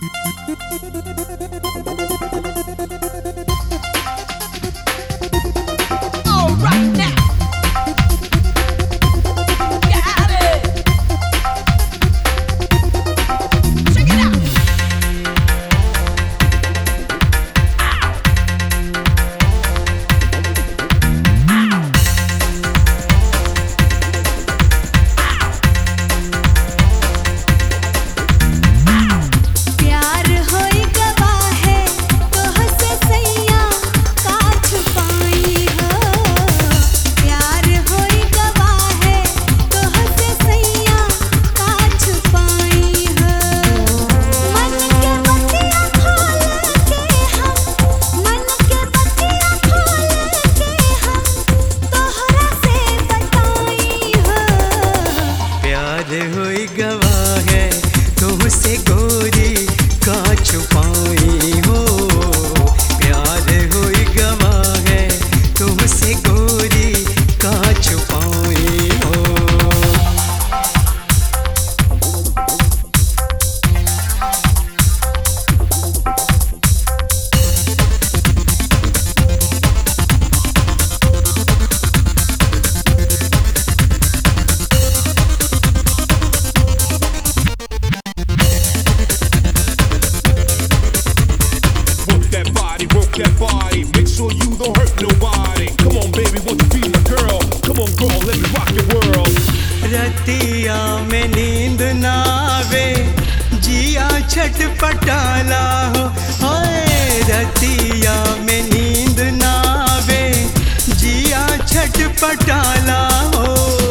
That body, make sure you don't hurt nobody. Come on, baby, won't you be my girl? Come on, girl, let me rock your world. रतिया में नींद ना आवे, जिया छटपटाला हो। होए रतिया में नींद ना आवे, जिया छटपटाला हो।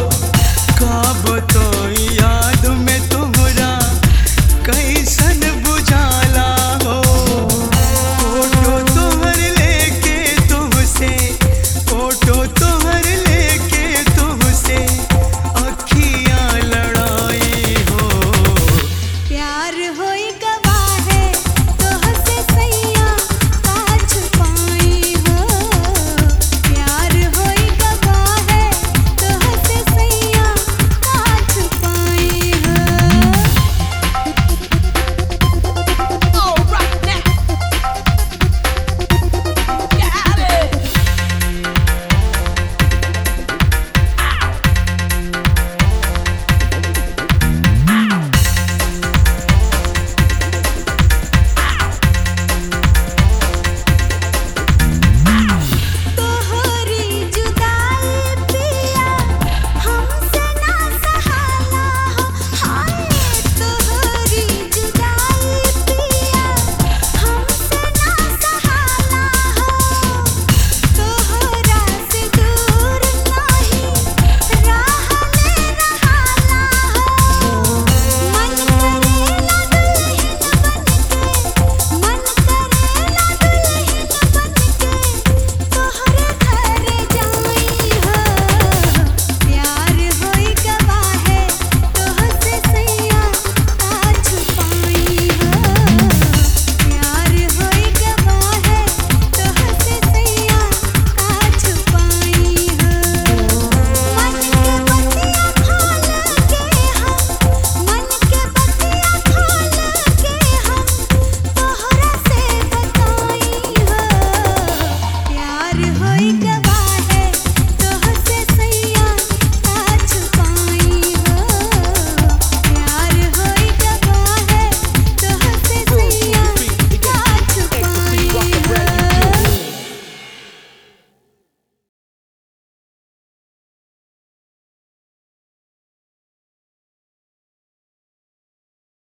कब तो याद में तुम्हारा कैसन बुझाला हो। फोटो तुम्हार लेके तुमसे, फोटो तुम्हार लेके तुमसे अखियां लड़ाई हो। प्यार होई